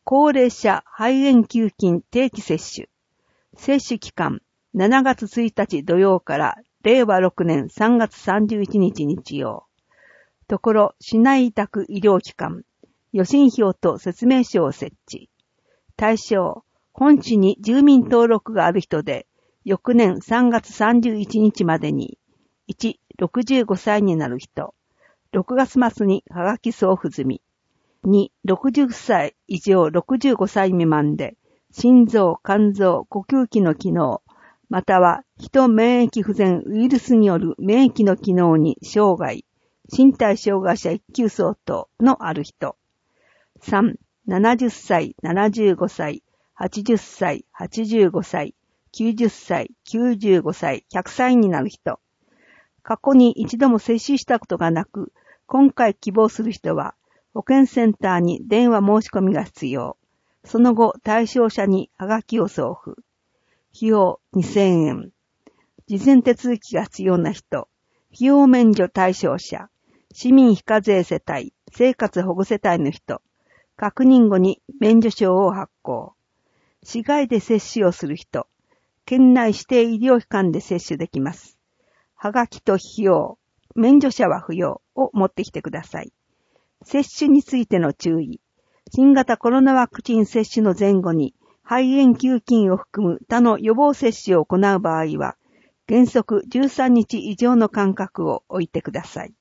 高齢者肺炎球菌定期接種。接種期間、7月1日土曜から令和6年3月31日日曜。ところ、市内委託医療機関、予診票と説明書を設置。対象、本市に住民登録がある人で、翌年3月31日までに、1、65歳になる人、6月末にはがき送付済み。2、60歳以上65歳未満で、心臓、肝臓、呼吸器の機能、または人免疫不全ウイルスによる免疫の機能に障害、身体障害者1級相当のある人。3、70歳、75歳、80歳、85歳、90歳、95歳、100歳になる人。過去に一度も接種したことがなく、今回希望する人は、保健センターに電話申し込みが必要。その後、対象者にはがきを送付。費用2000円。事前手続きが必要な人、費用免除対象者、市民非課税世帯、生活保護世帯の人、確認後に免除証を発行。市外で接種をする人、県内指定医療機関で接種できます。はがきと費用、免除者は不要を持ってきてください。接種についての注意。新型コロナワクチン接種の前後に肺炎球菌を含む他の予防接種を行う場合は、原則13日以上の間隔を置いてください。